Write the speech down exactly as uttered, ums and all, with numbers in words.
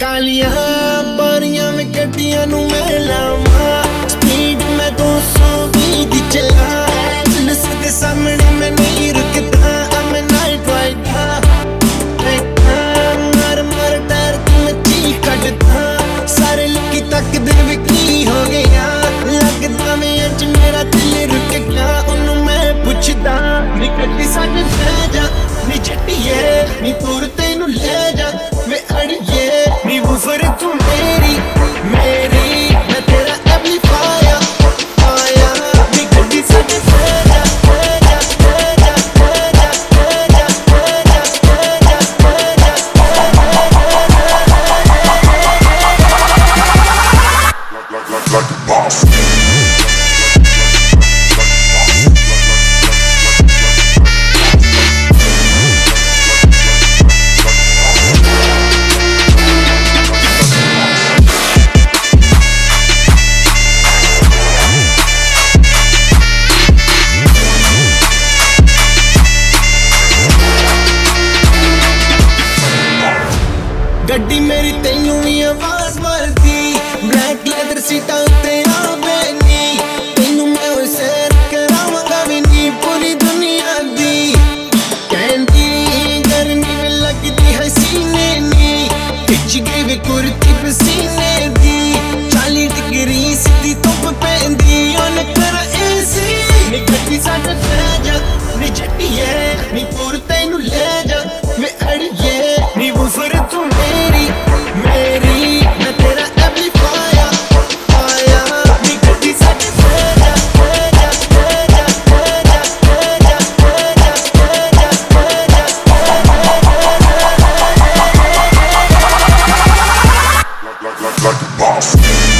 कालियां परियां में गड्डियां नू मैं लावां, स्पीड में दो सौ बीस दी चला, पुलिस दे सामने मैं नहीं रुकदा, I'm a night rider, मर मर डर दी मैं चीख कढदा, सारे लोकी तकदे वे की हो गया, लगदा मैं अज मेरा दिल रुक गया, उन्नू मैं पुछदा नी गड्डी साडे बह जा, नी जट्टिए नी तुर तेनू ले जा, वे अड़िए नी वुफर तू मेरी मेरी, मैं तेरा एम्पलीफायर फायर, नी गड्डी साडे बह जा बह जा बह जा बह जा बह जा बह जा बह जा like a boss. गड्डी मेरी तेनू भी आवाज मारदी, ब्लैक लेदर सीटां उत्ते आ बैठी, तेनू मैं होए सैर करावांगा भी नी पूरी दुनिया दी, कहंदी गर्मी में लगदी है सीने नी, खिच गई वे कुर्ती पसीने दी, चाली डिग्री सीधी धुप पैंदी, ओन कर एसी नी गड्डी साडे बह जा, नी जट्टिए नी पूर तेनू ले जा, वे अड़िए नी वुफर तू मेरी मेरी, मैं तेरा एम्पलीफायर फायर, नी गड्डी साडे बह जा बह जा बह जा बह जा बह जा बह जा बह जा Like, like, like, like a boss.